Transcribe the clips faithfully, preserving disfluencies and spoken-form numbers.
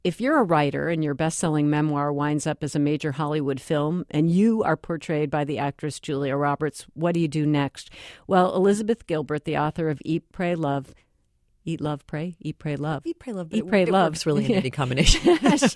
if you're a writer and your best-selling memoir winds up as a major Hollywood film and you are portrayed by the actress Julia Roberts, what do you do next? Well, Elizabeth Gilbert, the author of Eat, Pray, Love, Eat, Love, Pray? Eat, Pray, Love. Eat, Pray, Love. Eat, Pray, it Love. Works really in any combination.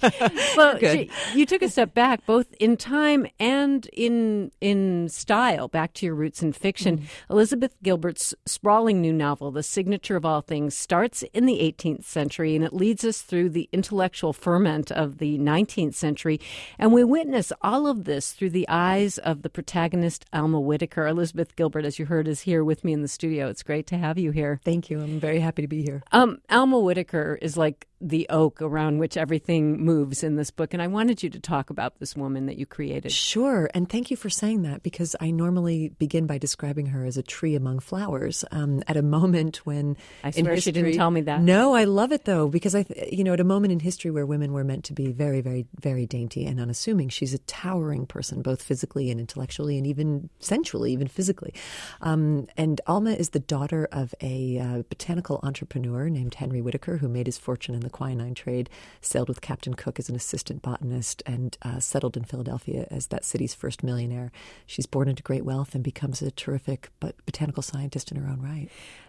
Well, she, you took a step back, both in time and in in style, back to your roots in fiction. Mm. Elizabeth Gilbert's sprawling new novel, The Signature of All Things, starts in the eighteenth century, and it leads us through the intellectual ferment of the nineteenth century. And we witness all of this through the eyes of the protagonist, Alma Whitaker. Elizabeth Gilbert, as you heard, is here with me in the studio. It's great to have you here. Thank you. I'm very happy to be here. Um, Alma Whitaker is like the oak around which everything moves in this book. And I wanted you to talk about this woman that you created. Sure. And thank you for saying that, because I normally begin by describing her as a tree among flowers um, at a moment when I swear in history, she didn't tell me that. No, I love it, though, because, I, you know, at a moment in history where women were meant to be very, very, very dainty and unassuming, she's a towering person, both physically and intellectually and even sensually, even physically. Um, and Alma is the daughter of a uh, botanical entrepreneur named Henry Whitaker, who made his fortune in the quinine trade, sailed with Captain Cook as an assistant botanist, and uh, settled in Philadelphia as that city's first millionaire. She's born into great wealth and becomes a terrific but botanical scientist in her own right.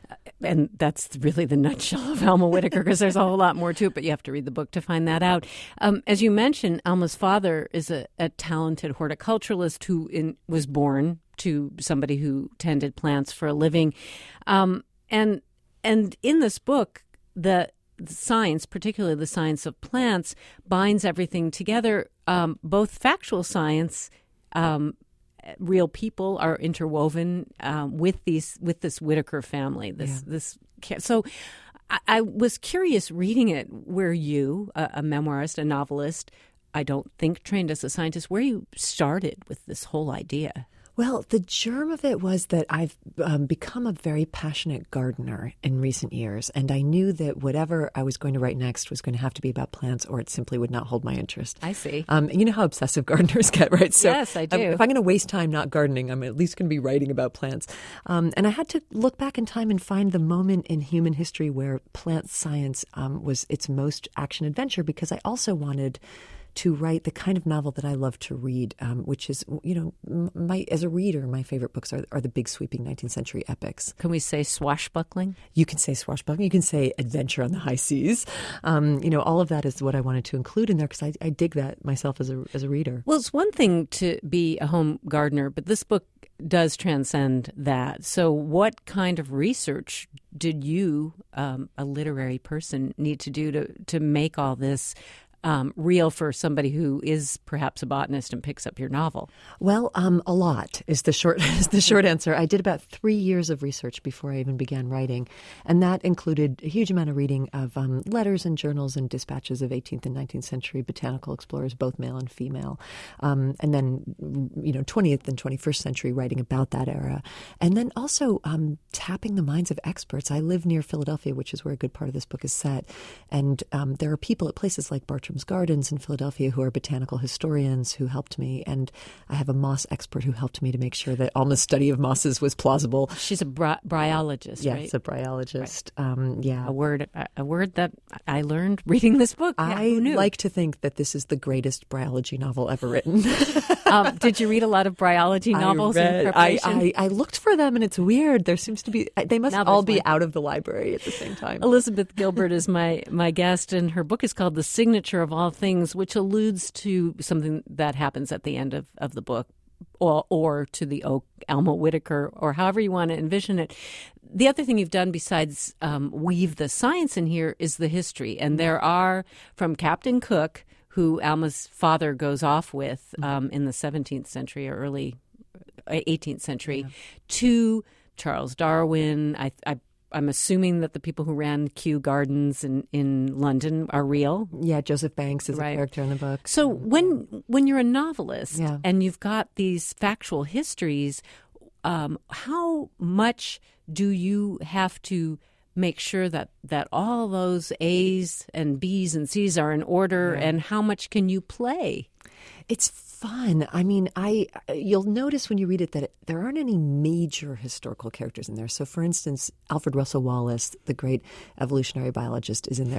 And that's really the nutshell of Alma Whitaker, because there's a whole lot more to it, but you have to read the book to find that out. Um, as you mentioned, Alma's father is a, a talented horticulturalist who in, was born to somebody who tended plants for a living. Um, and and in this book, the The science, particularly the science of plants, binds everything together. Um, both factual science, um, real people are interwoven um, with these with this Whitaker family. This yeah. this so. I, I was curious reading it, where you, a, a memoirist, a novelist, I don't think trained as a scientist, where you started with this whole idea. Well, the germ of it was that I've um, become a very passionate gardener in recent years, and I knew that whatever I was going to write next was going to have to be about plants, or it simply would not hold my interest. I see. Um, you know how obsessive gardeners get, right? So yes, I do. Um, if I'm going to waste time not gardening, I'm at least going to be writing about plants. Um, and I had to look back in time and find the moment in human history where plant science um, was its most action-adventure, because I also wanted to write the kind of novel that I love to read, um, which is, you know, my as a reader, my favorite books are, are the big sweeping nineteenth century epics. Can we say swashbuckling? You can say swashbuckling. You can say adventure on the high seas. Um, you know, all of that is what I wanted to include in there, because I, I dig that myself as a as a reader. Well, it's one thing to be a home gardener, but this book does transcend that. So what kind of research did you, um, a literary person, need to do to, to make all this Um, real for somebody who is perhaps a botanist and picks up your novel? Well, um, a lot is the short is the short answer. I did about three years of research before I even began writing, and that included a huge amount of reading of um, letters and journals and dispatches of eighteenth and nineteenth century botanical explorers, both male and female, um, and then you know twentieth and twenty-first century writing about that era, and then also um, tapping the minds of experts. I live near Philadelphia, which is where a good part of this book is set, and um, there are people at places like Bartram's Gardens in Philadelphia who are botanical historians who helped me, and I have a moss expert who helped me to make sure that Alma's study of mosses was plausible. She's a bry- bryologist, yes, right? Yes, a bryologist. Right. Um, yeah, a word, a word that I learned reading this book. I yeah, like to think that this is the greatest bryology novel ever written. um, did you read a lot of bryology novels I read, in preparation? I, I, I looked for them, and it's weird. There seems to be they must all be one. out of the library at the same time. Elizabeth Gilbert is my my guest, and her book is called The Signature of All Things, which alludes to something that happens at the end of, of the book, or, or to the oak, Alma Whitaker, or however you want to envision it. The other thing you've done besides um, weave the science in here is the history. And there are, from Captain Cook, who Alma's father goes off with um, in the seventeenth century or early eighteenth century, yeah. to Charles Darwin. I, I I'm assuming that the people who ran Kew Gardens in, in London are real. Yeah, Joseph Banks is right. a character in the book. So when when you're a novelist yeah. and you've got these factual histories, um, how much do you have to make sure that, that all those A's and B's and C's are in order, yeah. and how much can you play? It's fun. I mean, I you'll notice when you read it that it, there aren't any major historical characters in there. So, for instance, Alfred Russel Wallace, the great evolutionary biologist, is in there, but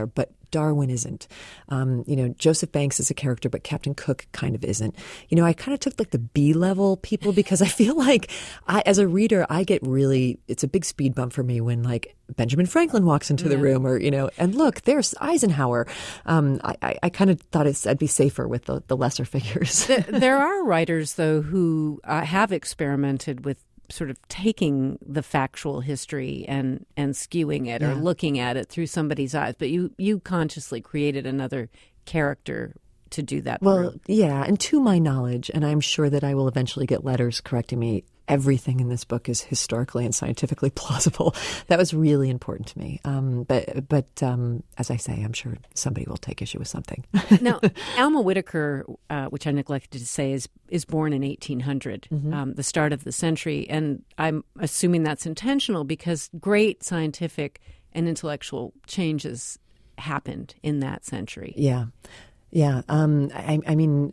Darwin isn't. Um, you know, Joseph Banks is a character, but Captain Cook kind of isn't. You know, I kind of took like the B-level people because I feel like I, as a reader, I get really, it's a big speed bump for me when like Benjamin Franklin walks into the yeah. room or, you know, and look, there's Eisenhower. Um, I, I, I kind of thought it's, I'd be safer with the, the lesser figures. There are writers, though, who uh, have experimented with sort of taking the factual history and, and skewing it yeah. or looking at it through somebody's eyes. But you, you consciously created another character to do that. Well, through. yeah. And to my knowledge, and I'm sure that I will eventually get letters correcting me, everything in this book is historically and scientifically plausible. That was really important to me. Um, but but um, as I say, I'm sure somebody will take issue with something. Now, Alma Whitaker, uh, which I neglected to say, is is born in eighteen hundred, mm-hmm. um, the start of the century. And I'm assuming that's intentional because great scientific and intellectual changes happened in that century. Yeah. Yeah. Um, I, I mean...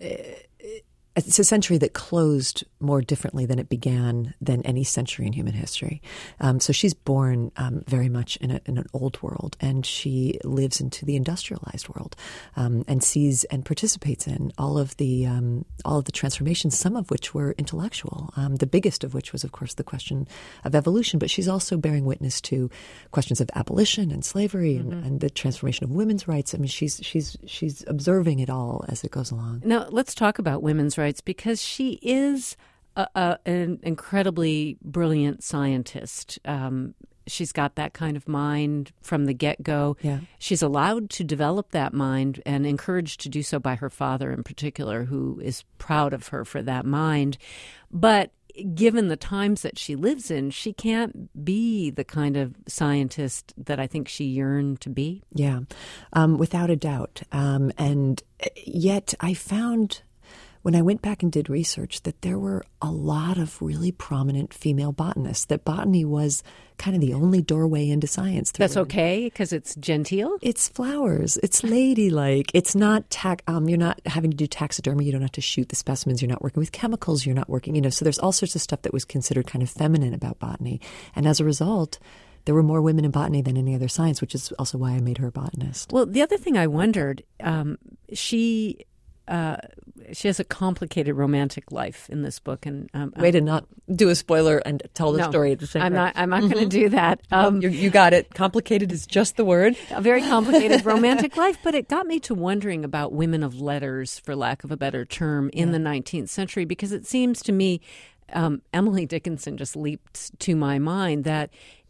It's a century that closed more differently than it began than any century in human history. Um, so she's born um, very much in, a, in an old world, and she lives into the industrialized world um, and sees and participates in all of the um, all of the transformations, some of which were intellectual. Um, the biggest of which was, of course, the question of evolution. But she's also bearing witness to questions of abolition and slavery mm-hmm. and, and the transformation of women's rights. I mean, she's she's she's observing it all as it goes along. Now, let's talk about women's rights. Because she is a, a, an incredibly brilliant scientist. Um, she's got that kind of mind from the get-go. Yeah. She's allowed to develop that mind and encouraged to do so by her father in particular, who is proud of her for that mind. But given the times that she lives in, she can't be the kind of scientist that I think she yearned to be. Yeah, um, without a doubt. Um, and yet I found... when I went back and did research, that there were a lot of really prominent female botanists, that botany was kind of the only doorway into science. That's women. Okay, because it's genteel? It's flowers. It's ladylike. It's not, tax, um, you're not having to do taxidermy. You don't have to shoot the specimens. You're not working with chemicals. You're not working, you know, so there's all sorts of stuff that was considered kind of feminine about botany. And as a result, there were more women in botany than any other science, which is also why I made her a botanist. Well, the other thing I wondered, um, she... Uh, she has a complicated romantic life in this book, and um, way to not do a spoiler and tell the no, story at the same time. I'm not. I'm not mm-hmm. going to do that. Um, you, you got it. Complicated is just the word. A very complicated romantic life, but it got me to wondering about women of letters, for lack of a better term, in yeah. the nineteenth century, because it seems to me um, Emily Dickinson just leaped to my mind that,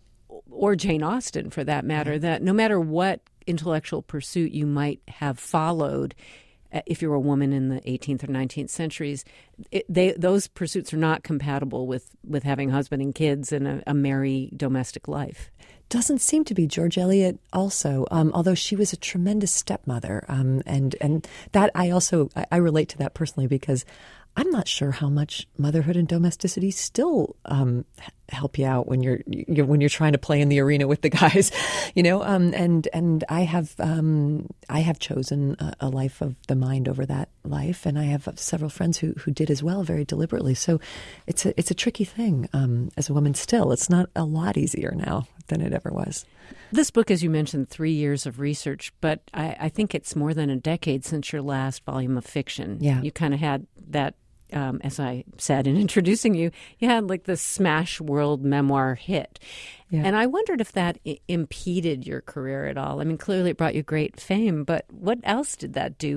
or Jane Austen, for that matter, yeah. that no matter what intellectual pursuit you might have followed, if you're a woman in the eighteenth or nineteenth centuries, it, they, those pursuits are not compatible with, with having husband and kids and a, a merry domestic life. Doesn't seem to be. George Eliot also, um, although she was a tremendous stepmother. Um, and, and that I also, I, I relate to that personally because I'm not sure how much motherhood and domesticity still um, help you out when you're, you're when you're trying to play in the arena with the guys, you know. Um, and and I have um, I have chosen a, a life of the mind over that life, and I have several friends who who did as well, very deliberately. So it's a it's a tricky thing um, as a woman. Still, it's not a lot easier now than it ever was. This book, as you mentioned, three years of research, but I, I think it's more than a decade since your last volume of fiction. Yeah, you kind of had that. Um, as I said in introducing you, you had like the smash world memoir hit. Yeah. And I wondered if that I- impeded your career at all. I mean, clearly it brought you great fame, but what else did that do?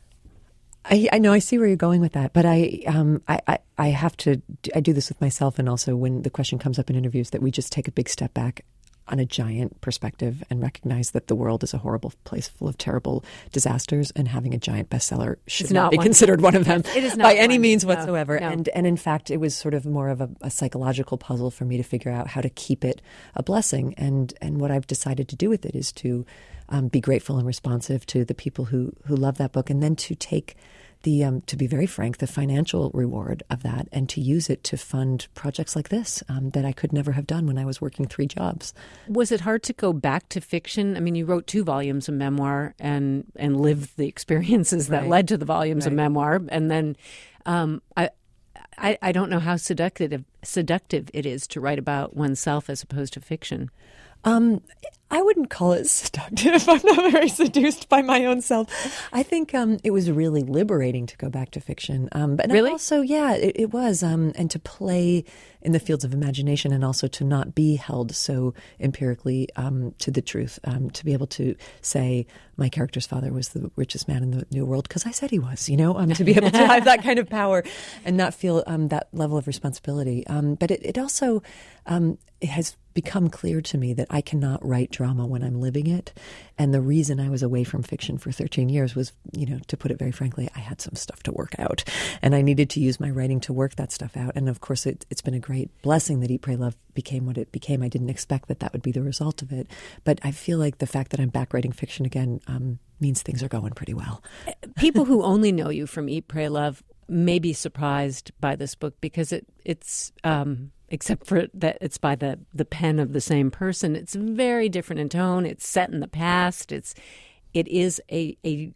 I, I know, I see where you're going with that, but I, um, I, I, I have to, I do this with myself, and also when the question comes up in interviews, that we just take a big step back on a giant perspective and recognize that the world is a horrible place full of terrible disasters, and having a giant bestseller should it's not, not be one. considered one of them it is not by one. any means no, whatsoever. No. And and in fact, it was sort of more of a, a psychological puzzle for me to figure out how to keep it a blessing. And and what I've decided to do with it is to um, be grateful and responsive to the people who who love that book, and then to take the um, to be very frank, the financial reward of that, and to use it to fund projects like this um, that I could never have done when I was working three jobs. Was it hard to go back to fiction? I mean, you wrote two volumes of memoir and and lived the experiences that Right. led to the volumes Right. of memoir, and then um, I, I I don't know how seductive seductive it is to write about oneself as opposed to fiction. Um, I wouldn't call it seductive. I'm not very seduced by my own self. I think um, it was really liberating to go back to fiction. Um, but Really? also, yeah, it, it was. Um, and to play in the fields of imagination, and also to not be held so empirically um, to the truth. Um, to be able to say my character's father was the richest man in the New World because I said he was, you know, um, to be able to have that kind of power and not feel um, that level of responsibility. Um, but it, it also um, it has become clear to me that I cannot write drama when I'm living it. And the reason I was away from fiction for thirteen years was, you know, to put it very frankly, I had some stuff to work out and I needed to use my writing to work that stuff out. And of course, it, it's been a great blessing that Eat, Pray, Love became what it became. I didn't expect that that would be the result of it. But I feel like the fact that I'm back writing fiction again um, means things are going pretty well. People who only know you from Eat, Pray, Love may be surprised by this book because it it's um, except for that it's by the the pen of the same person. It's very different in tone. It's set in the past. It's it is a a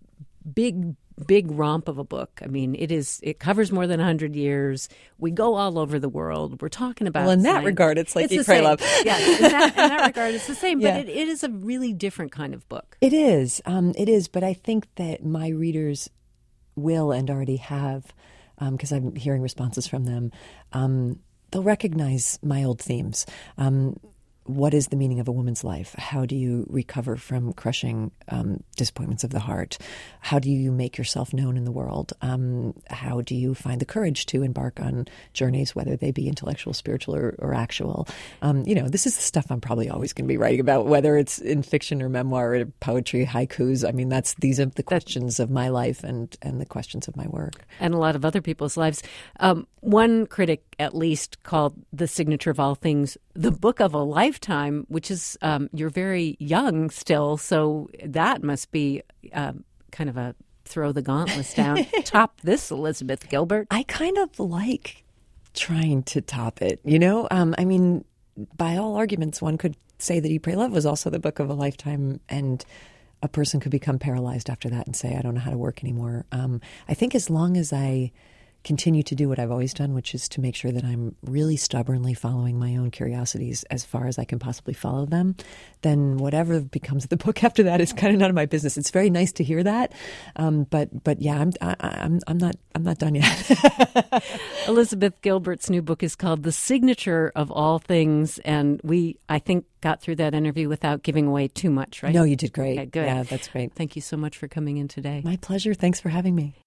big big romp of a book. I mean, it is it covers more than one hundred years. We go all over the world. We're talking about Well, in science. that regard, it's like it's Eat, the Pray, same. Love. Yeah, in that, in that regard, it's the same. But Yeah. it, it is a really different kind of book. It is. Um, it is. But I think that my readers will and already have, because I'm hearing responses from them, um, they'll recognize my old themes. Um, what is the meaning of a woman's life? How do you recover from crushing um, disappointments of the heart? How do you make yourself known in the world? Um, how do you find the courage to embark on journeys, whether they be intellectual, spiritual, or, or actual? Um, you know, this is the stuff I'm probably always going to be writing about, whether it's in fiction or memoir or poetry, haikus. I mean, that's these are the questions of my life and, and the questions of my work. And a lot of other people's lives. Um, one critic, at least, called The Signature of All Things the book of a lifetime, which is, um, you're very young still, so that must be um, kind of a throw the gauntlets down. Top this, Elizabeth Gilbert. I kind of like trying to top it, you know? Um, I mean, by all arguments, one could say that Eat, Pray, Love was also the book of a lifetime, and a person could become paralyzed after that and say, I don't know how to work anymore. Um, I think as long as I continue to do what I've always done, which is to make sure that I'm really stubbornly following my own curiosities as far as I can possibly follow them, then whatever becomes of the book after that is kind of none of my business. It's very nice to hear that, um, but but yeah, I'm I, I'm I'm not I'm not done yet. Elizabeth Gilbert's new book is called The Signature of All Things, and we I think got through that interview without giving away too much, right? No, you did great. Okay, good. Yeah, that's great. Thank you so much for coming in today. My pleasure. Thanks for having me.